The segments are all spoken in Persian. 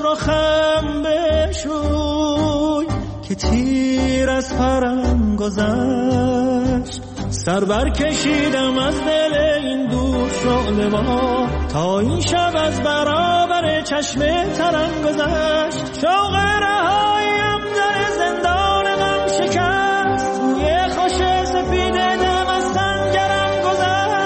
رخم بشوی که تیر از پرم گذشت. سر بر کشیدم از دل این دور شعله وا تا این شب از برابر چشم ترم گذشت. شوق رهاییم در زندان غم شکست، بوی خوش سفید دم از سنگرم گذشت.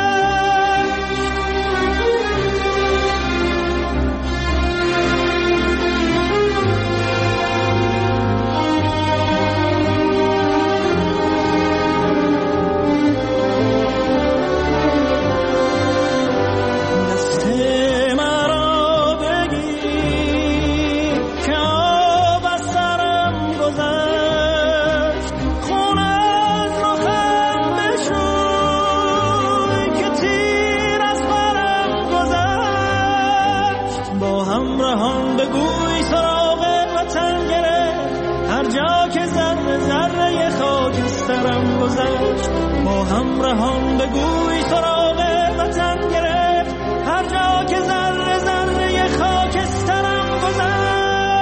با همراهان بگوی سراغ وطن گرفت، هر جا که ذره ذره خاکسترم گذشت.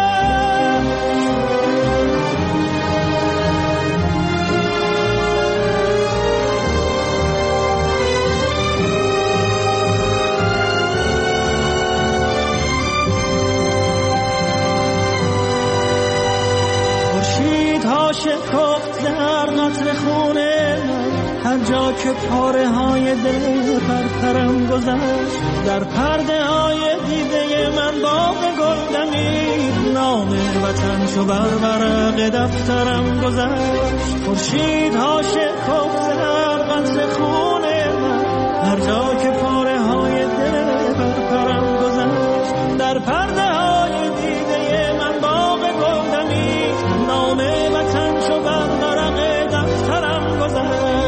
خورشید ها شکفت در قطره خونه، هر جا که پاره های دل پرپرم گذشت. در پرده های دیده من باغ گل دمید، نام وطن چو بر ورق دفترم گذشت. خورشید ها شکفت در قطره خون من، هر جا که پاره های دل پرپرم گذشت. در پرده های دیده من باغ گل دمید، نام وطن چو بر ورق دفترم گذشت.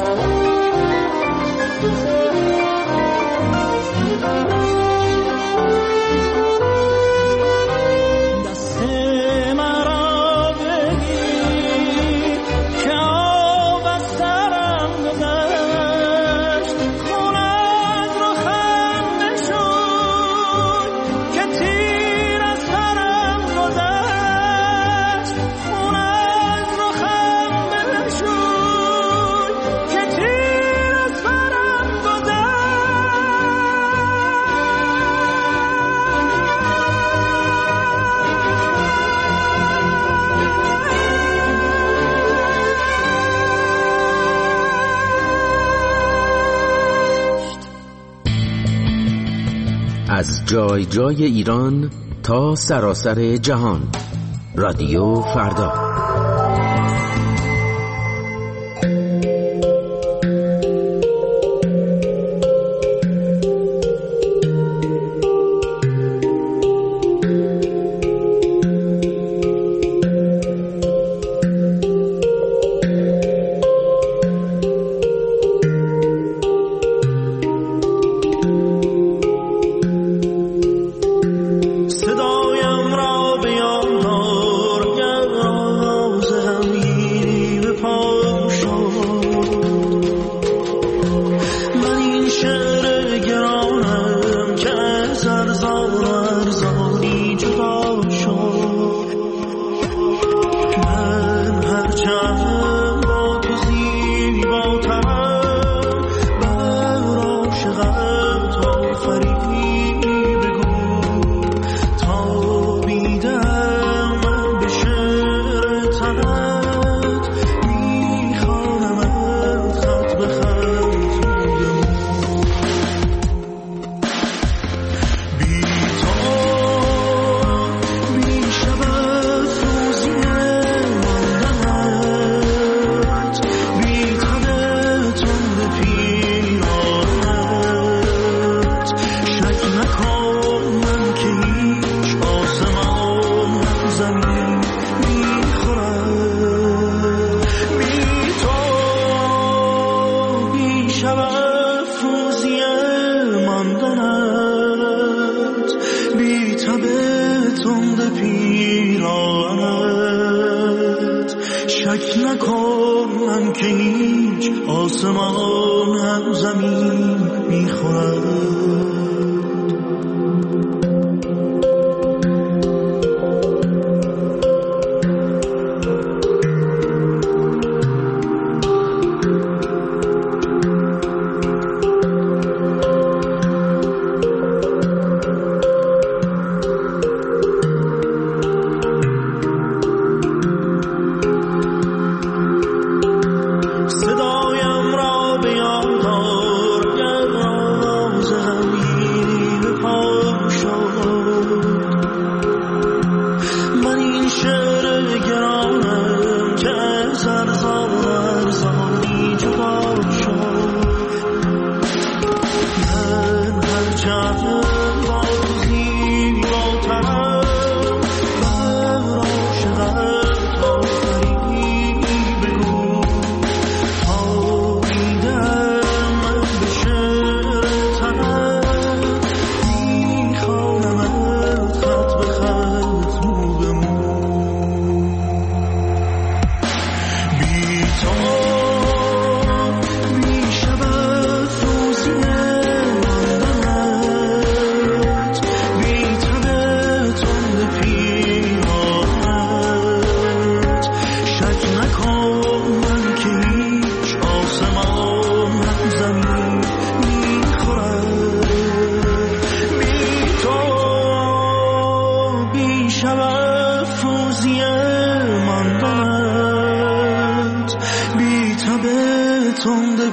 از جای جای ایران تا سراسر جهان، رادیو فردا.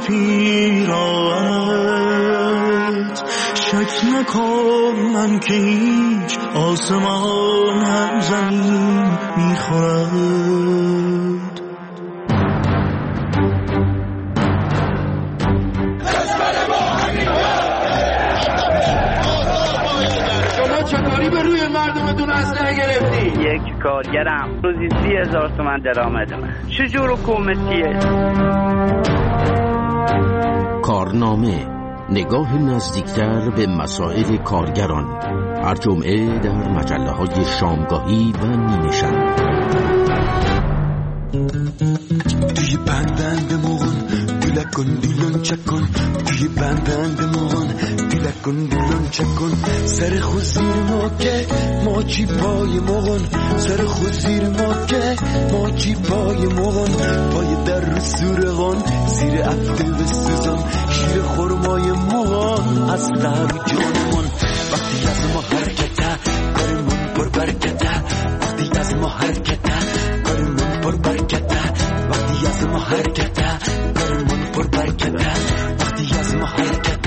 پیرایت. شک نکن من که هیچ آسمان هم زمین میخورد. شما چطوری به روی مردمتون اسلحه گرفتی؟ یک کارگرم روزی 30,000 تومان درآمدمه. چجور حکومتیه؟ کارنامه، نگاه نزدیکتر به مسائل کارگران، هر جمعه در مجله‌های شامگاهی و نیمه‌شب. توی بندندمون دیلکن دیلون چکن، توی بندندمون دیلکن دیلون چکن. سر خود زیر ما که ما چی پای مغن، سر خود زیر ما که ما چی پای مغن. پای در رو سورغان زیر افته و سوزان، شیر خورمای مغان از در جانمون. وقتی از ما حرکته کارمون پر برکته، وقتی از ما حرکته کارمون پر برکته، وقتی از ما حرکته کارمون پر برکته، وقتی از ما حرکته.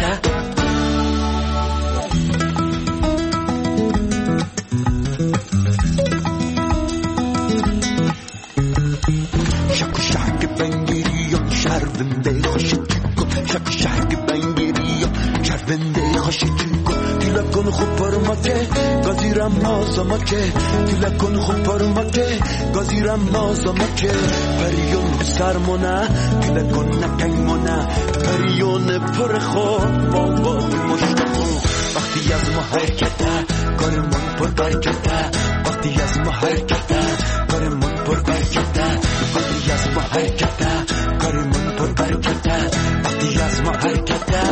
شک و شک بنگیریان شرونده خوشی کن، شک و شک بنگیریان شرونده خوشی کن. دیلکن خوب پرمکه گازیرم نازمکه، دیلکن خوب پرمکه گازیرم نازمکه. پریون سرمونه دیلکن نکنمونه، پریون پر خود با مشتخو. وقتی از ما حرکته کارمون پر برکته، وقتی از ما حرکته کارمون پر برکته، وقتی از ما حرکته کارمون پر برکته، وقتی از ما حرکته.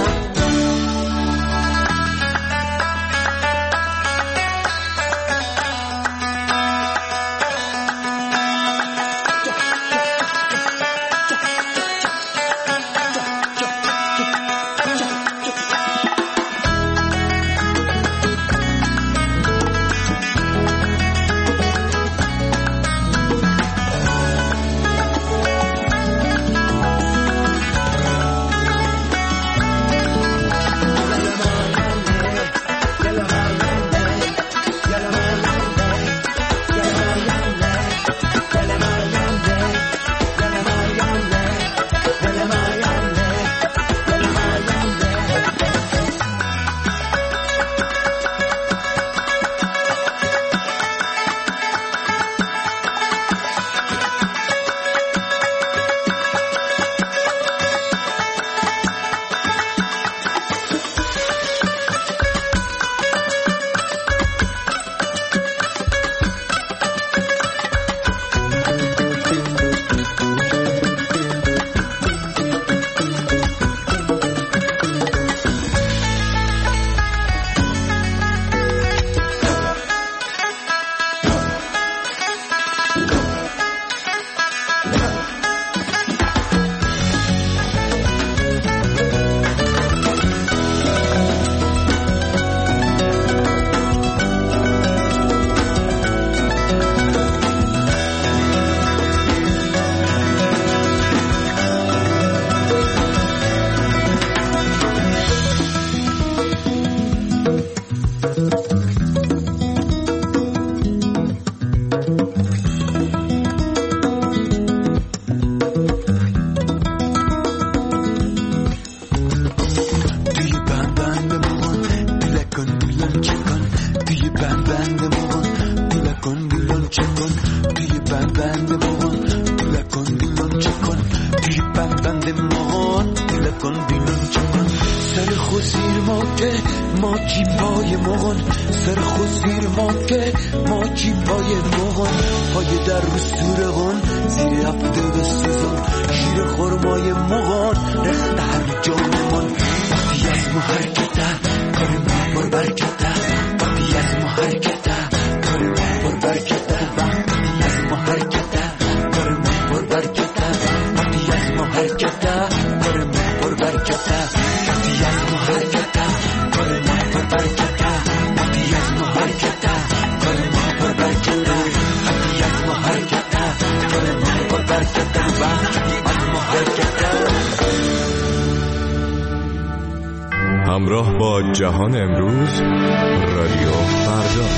همراه با جهان امروز، رادیو فردا.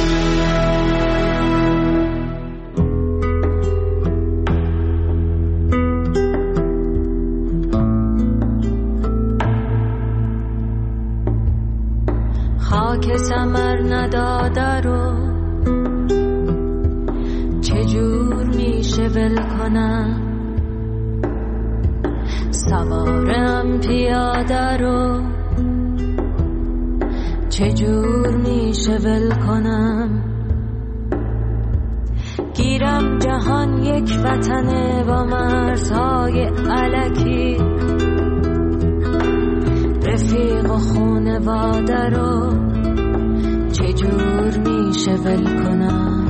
خاک ثمر نداده رو چجور میشه ول کنم، سوارم پیاده رو چجور میشه ول کنم. گیرم جهان یک وطنه با مرزهای الکی، رفیق و خونواده رو چجور میشه ول کنم.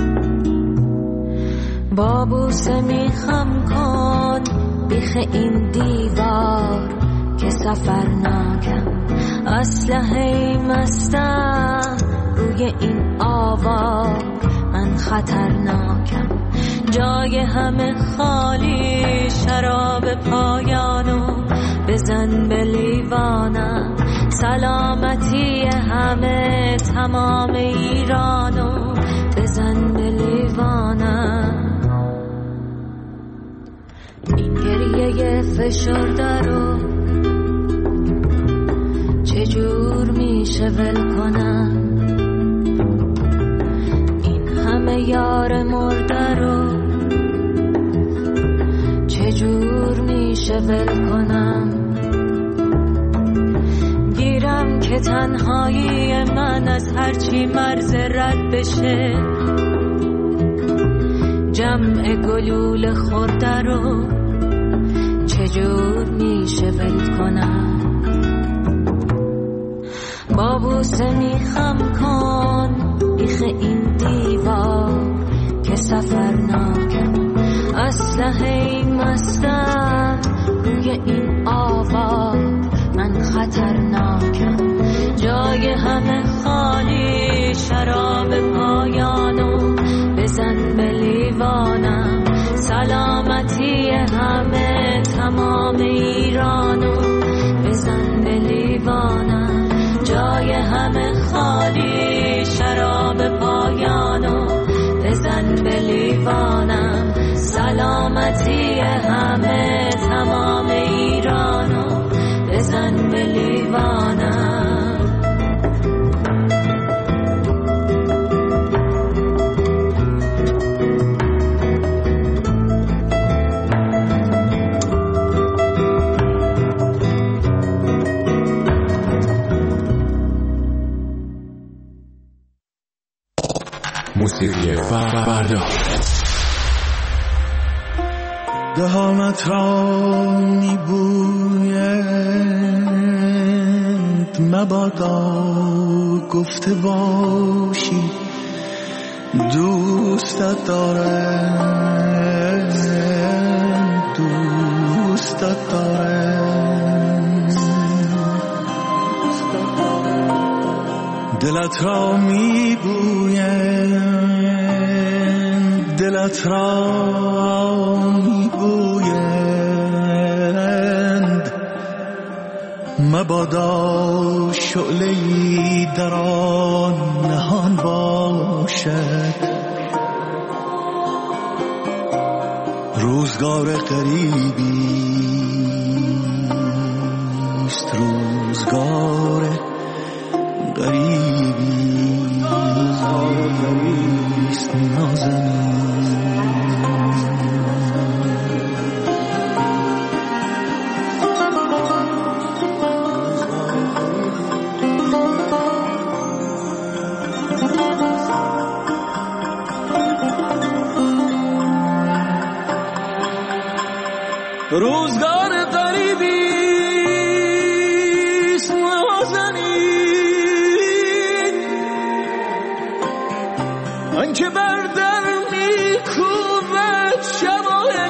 با بوسه میخم کن بیخ این دیوار که سفر ناکم، اسلحه مستم روی این آوار، من خطرناکم. جای همه خالی، شراب پایانو بزن به لیوانم. سلامتی همه تمام ایرانو بزن به لیوانم. این گریه فشرده رو چجور میشه ول کنم. این همه یار مرده رو چجور میشه ول کنم. گیرم که تنهایی من از هرچی مرز رد بشه، جمع گلوله خورده رو چجور میشه ول کنم. با بوسه میخم کن بیخ این دیوار که سفر ناکم، اسلحه مستم روی این آوار، من خطرناکم. جای همه خالی، شراب پایانو بزن به لیوانم. سلامتی همه تمام ایرانو بزن به لیوانم. جای همه خالی، شراب پایانو بزن به لیوانم. سلامتی همه تمام ایرانو بزن به لیوانم. موسیقی فردا. دهانت را میبوید مبادا گفته باشی دوستت دارم، دوستت دارم. دلت را میبوید، دلت را میبویند مبادا شعله‌ای در آن نهان باشد. روزگار غریبی است، روزگار غریبی است نازنین. روزگار غریبی است نازنین، آنکه بر در میکوبد شب و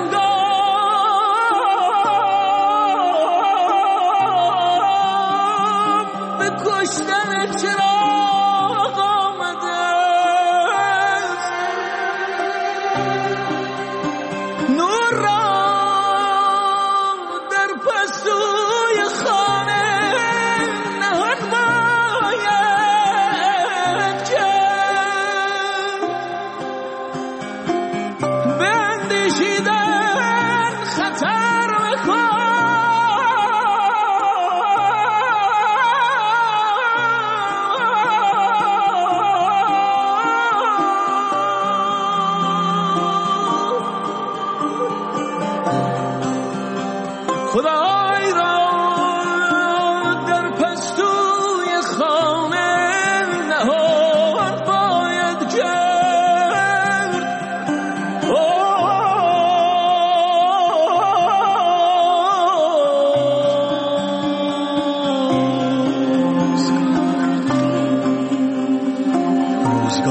هنگام، به کشتن چراغ آمده نور را در پستوی خانه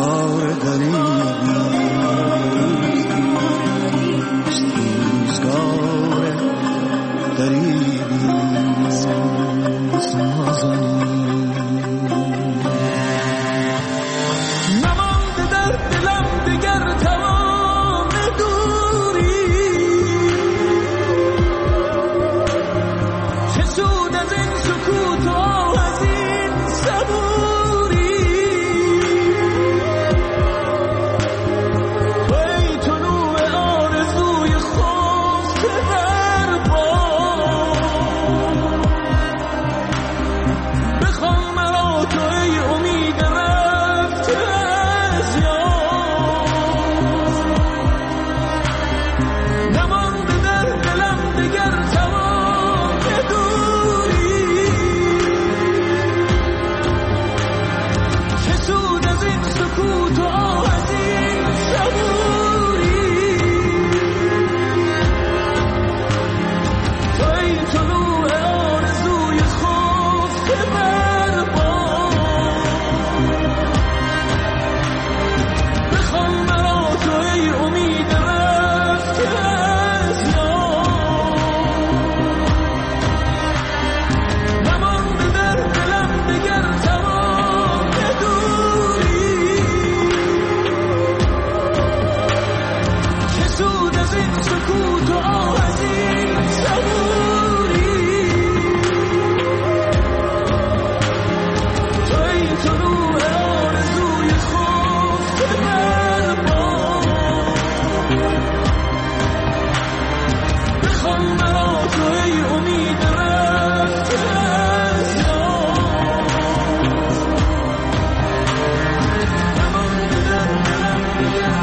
روزگار غریبی روزگار غریبی نمانده در دلم دیگر تمام دوری، چه سود از این سکوت و از این صبوری. ای طلوع آرزوی خفته در بام، بخوان مرا تو ای امید رفته از یاد. نمانده در دلم دیگر تمام دوری، چه سود از این سکوت و از این صبوری. تو ای طلوع آرزوی خفته بر بام، بخوان مرا تو ای امید رفته از یاد. نمانده در دلم دیگر تمام دوری، چه سود از این سکوت و از این صبوری. تو ای طلوع آرزوی خفته بر بام، بخوان مرا تو ای امید رفته از یاد. نمانده در دلم دیگر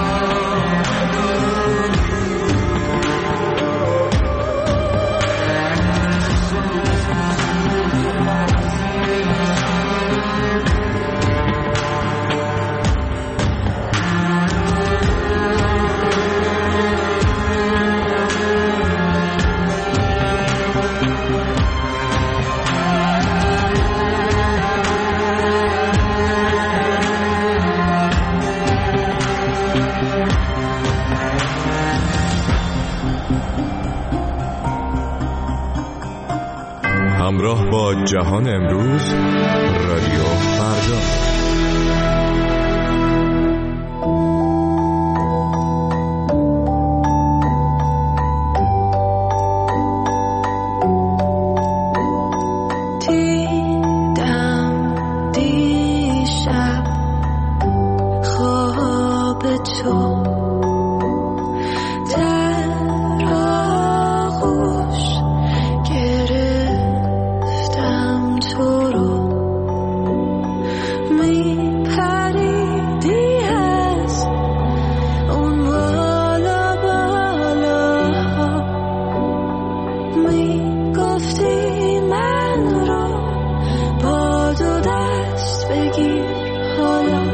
همراه با جهان امروز، رادیو فردا. دیدم دیشب خواب تو در آغوش گرفتم تو رو، میپریدی از اون بالا بالاها، میگفتی من رو با دو دست بگیر حالا.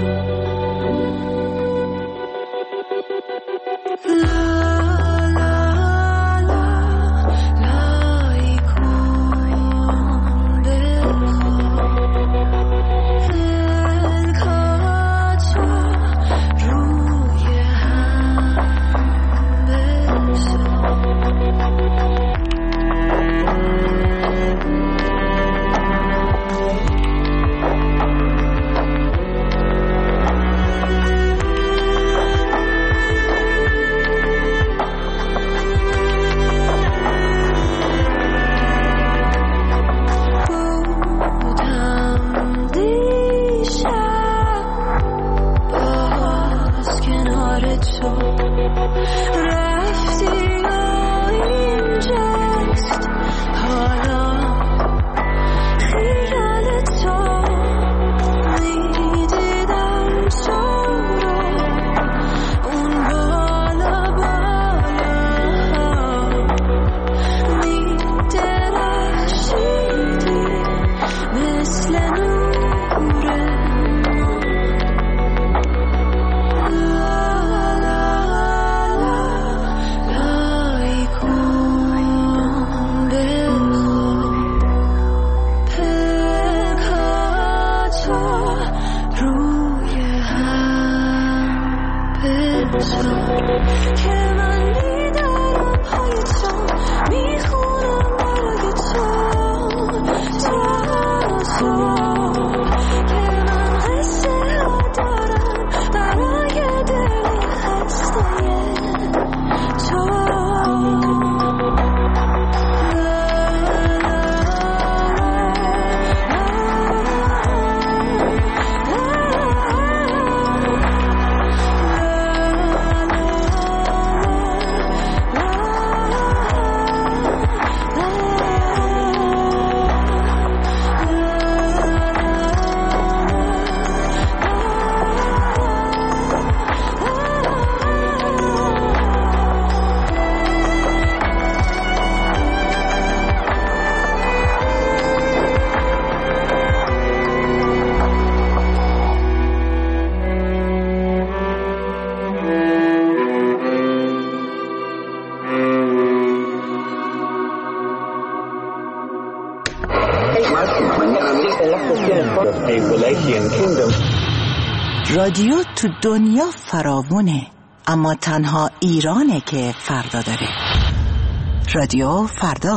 رادیو تو دنیا فراوونه، اما تنها ایرانه که فردا داره. رادیو فردا.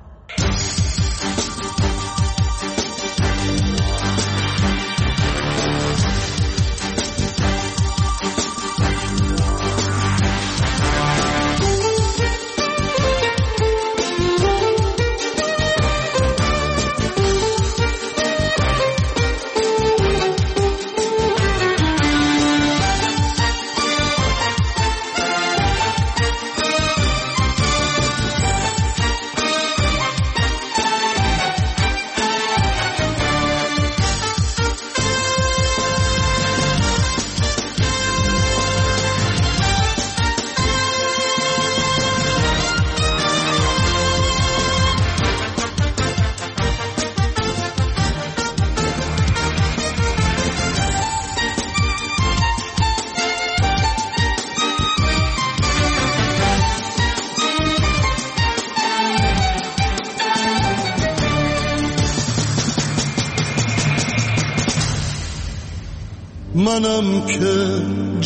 منم که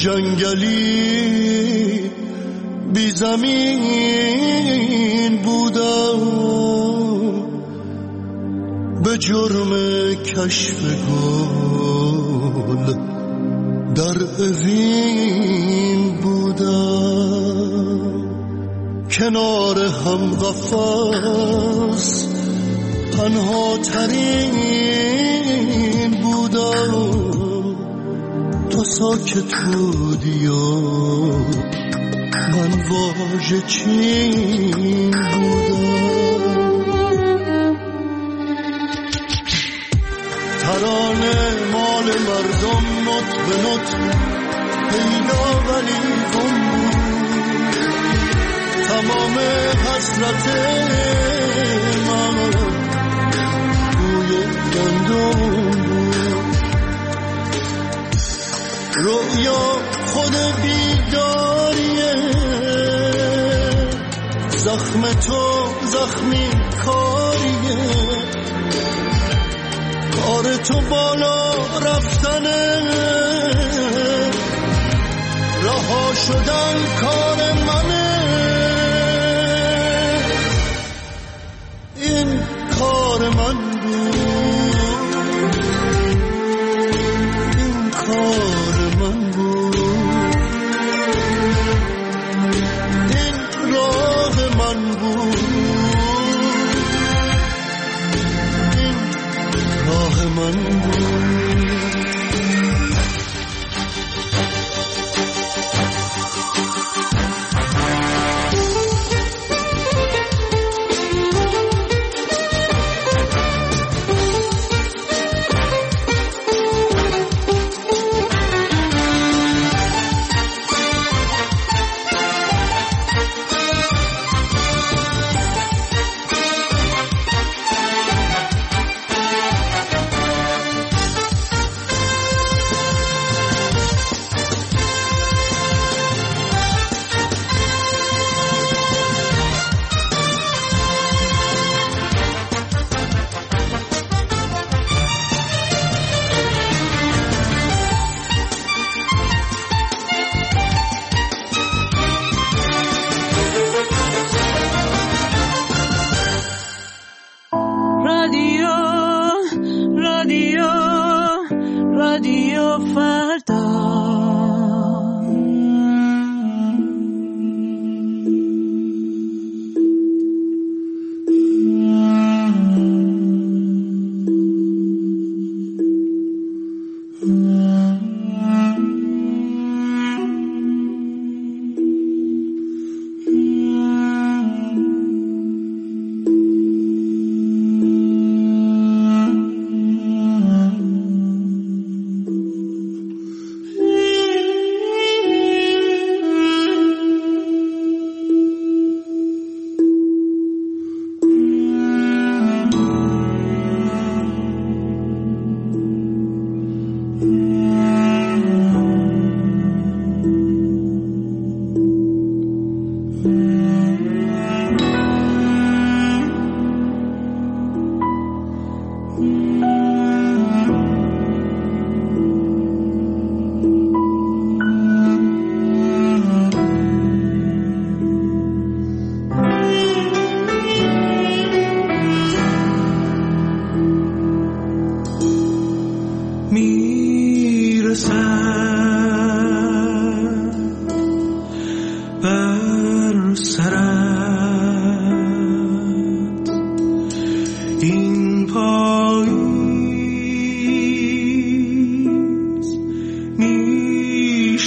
جنگلی بی زمین بودم، به جرم کشف گل در اوین بودم. کنار هم قفس تنها ترین بودم، تو ساکت بودی و من واژه چین بودم. ترانه مال مردم نط به نط پیدا ولی گم بود، تمام حسرت من توی گندم بود. رویا خود بیداریه، زخم تو زخمی کاریه، کار تو بالا رفتنه، رها شدن کار منه. این کار من بود، این کار من بود، این راه من بود، این راه من بود.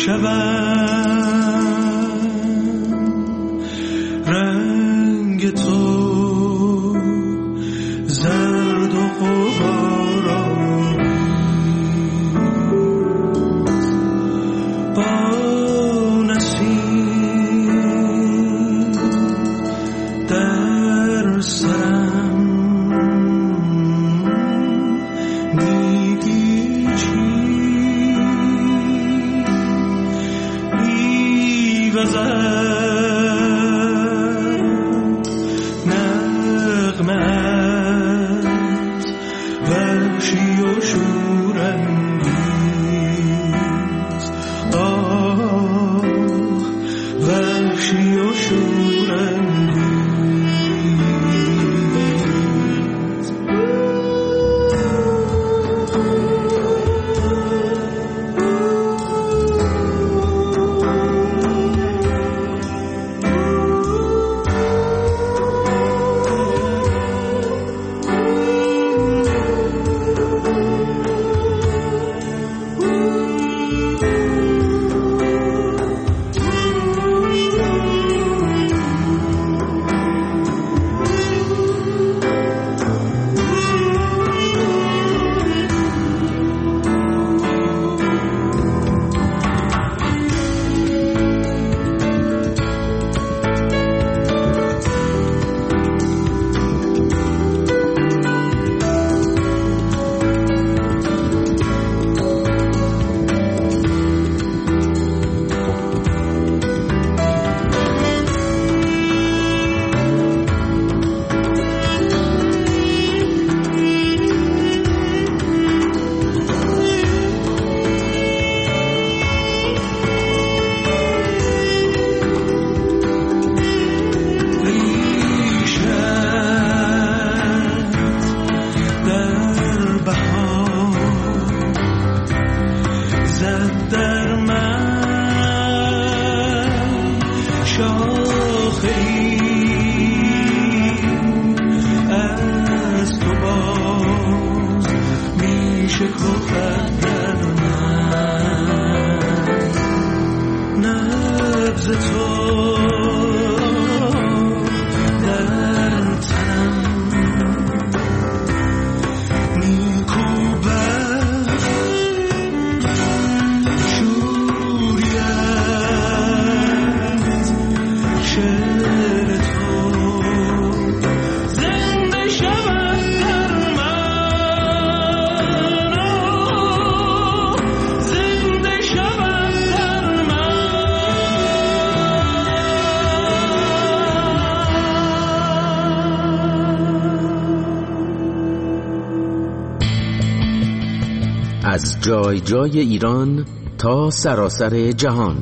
از جای جای ایران تا سراسر جهان.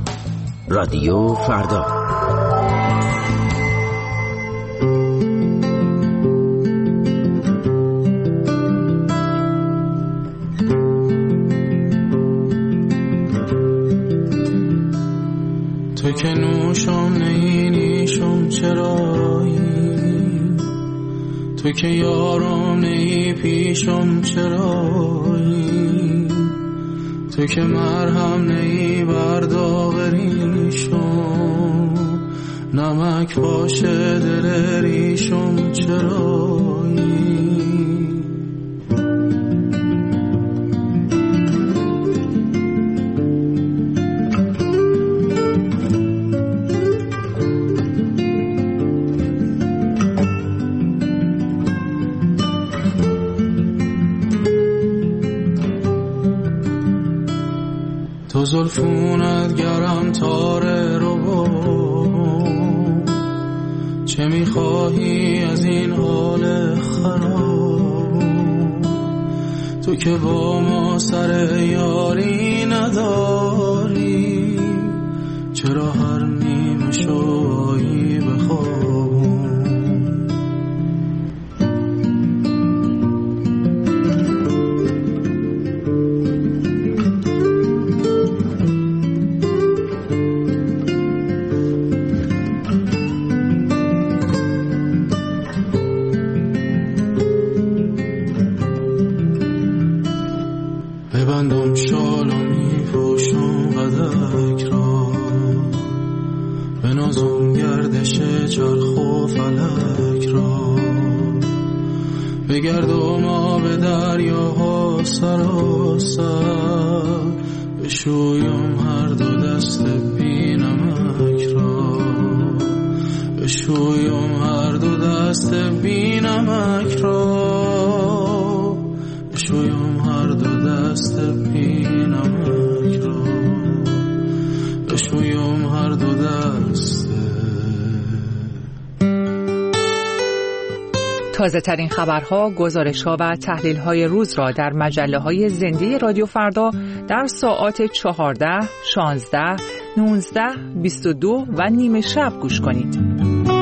رادیو فردا. تو که نوشم نیشم چرایی، تو که یارم نی پیشم چرایی، تو که مرهم نی برداغریشم، نمک باشه دل ریشم چرایی. تو زلفونت گرم تاره رو چه میخواهی از این حال خراب؟ تو که با ما سر یاری نداری، چرا هر نیمه شویی بخواب؟ ببندم شالو میپوشم سر بشویم هر دو دست بی نمک را، بشویم هر دو دست بی نمک را، بشویم هر دو دست بی نمک را، بشویم هر دو دست. تازه ترین خبرها، گزارش‌ها و تحلیل‌های روز را در مجله‌های زنده رادیو فردا در ساعات 14, 16, 19, 22 و نیمه شب گوش کنید.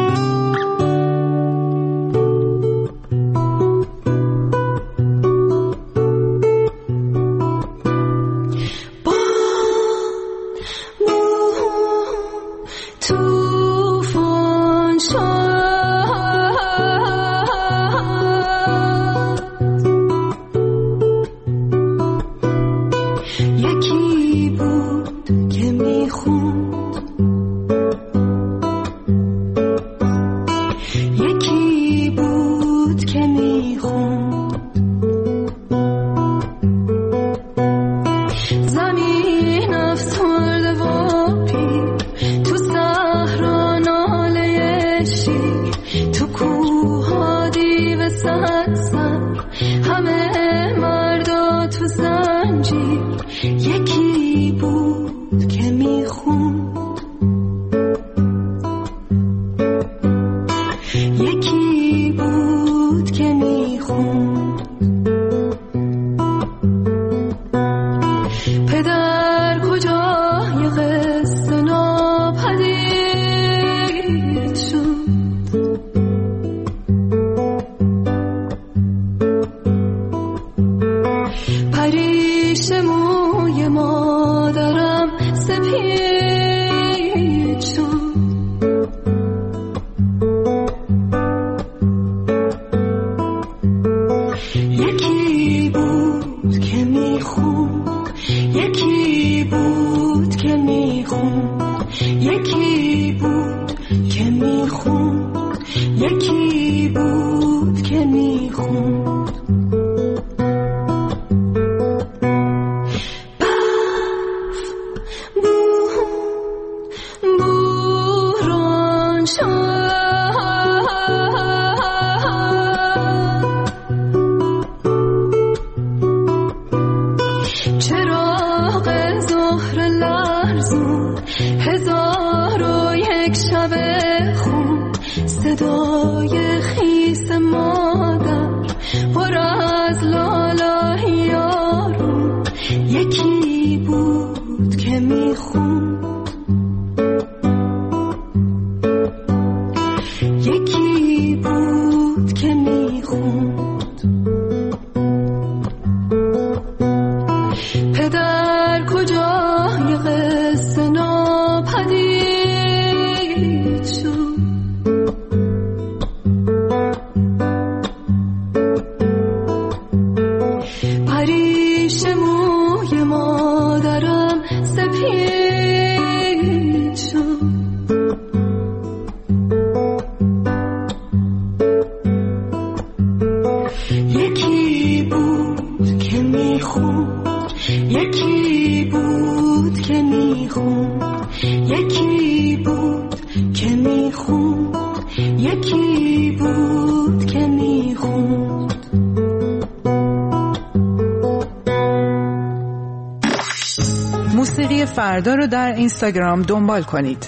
موسیقی فردا رو در اینستاگرام دنبال کنید.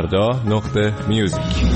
فردا.music.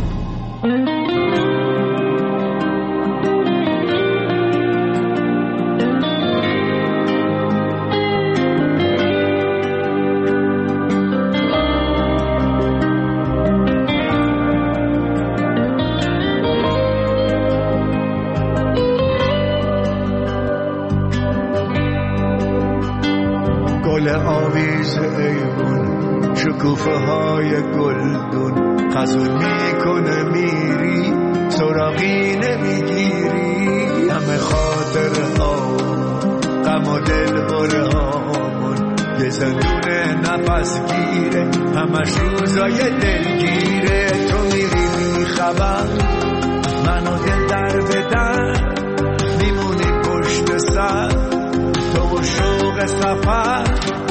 گل آویز ایوون، شکوفه های گلدون، خزون میکنه میری سراغی نمیگیری. همه خاطر ها غم و دل بره هامون، یه زندون نفس گیره همش روزای دلگیره. تو میری میخبر منو دل در بدن، میمونی پشت سر تو و شوق سفر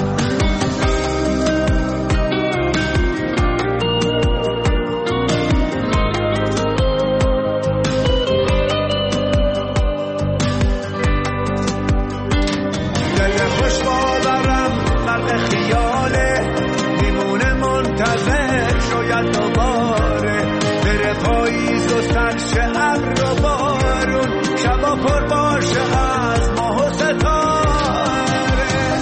دل خوش باورم غرق خیاله میمونه منتظر شاید دوباره بره پاییز و سرشه ابر و بارون شبا پر باشه از ماه و ستاره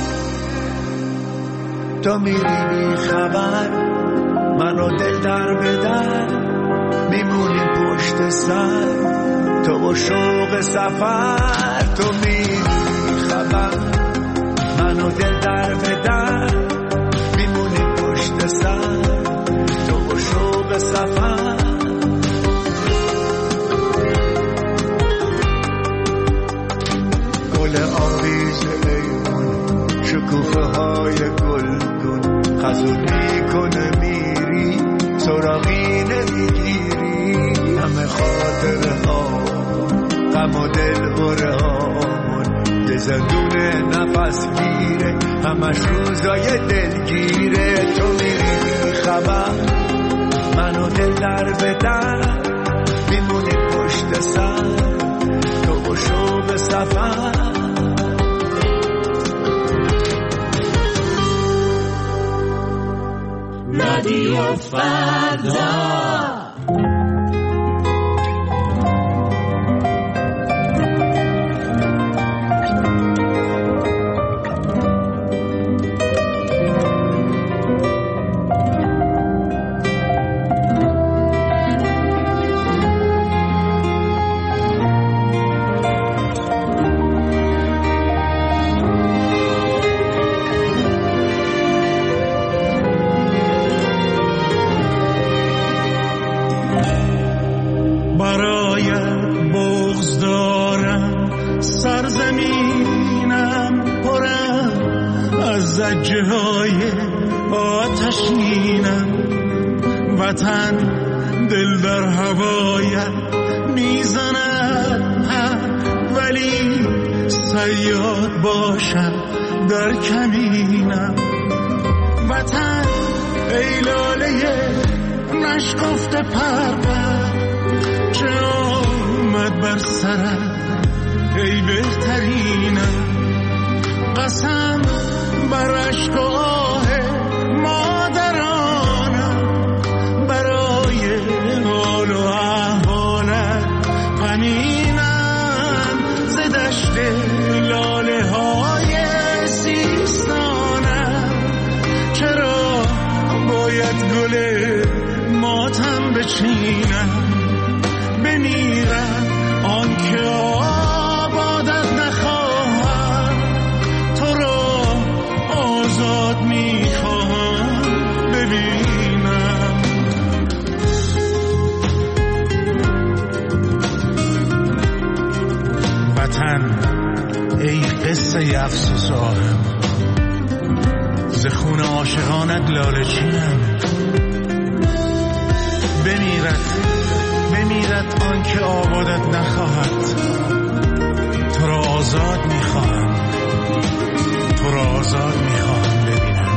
تو میری بی خبر منو دل در بدر میمونی پشت سر تو و شوق سفر تو میری خبر منو دل در بدر میمونی پشت سر تو و شوق سفر گل آویز ایمون شکوفه های گلگون خزون میکنه میری سراغی نمیگیری همه خاطره ها غم و دل بره هامون یه زندون نفس گیره همش روزای دلگیره تو میری خبر منو دل در بدر میمونی پشت سر تو و شوق سفر رادیو فردا زجرهای آتشینم وطن دل در هوایت میزند ولی صیاد باشم در کمینم وطن ای لاله نشکفته پرور چه آمد بر سرت ای بهترینم قسم بر عشق و آه مادرانم برای حال و احوالت غمینم ز دشت لاله های سیستانم چرا باید گل ماتم بچینم بمیرم آنکه آبادت نخواهم تو را آزاد میخواهم ببینم وطن ای قصه افسوس آهم ز خون عاشقانت لاله چینم بمیرد آنکه آبادت نخواهد تو را آزاد میخواهم ببینم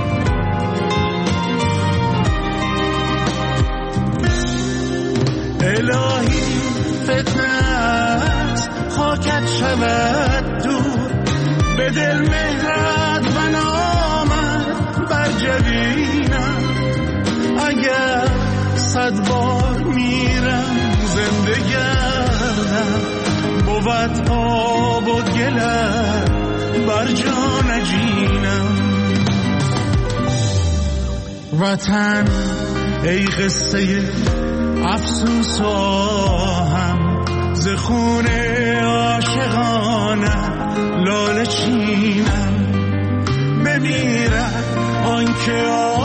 الهی فتنه است خاکت شود دور به دل مهرت و نامت بر جبینم اگر 100 بار میرم زنده گردم بود آب و گلت بر جا نجینم وطن ای قصه افسوس و آهم ز خون عاشقانم لاله چینم بمیرد آنکه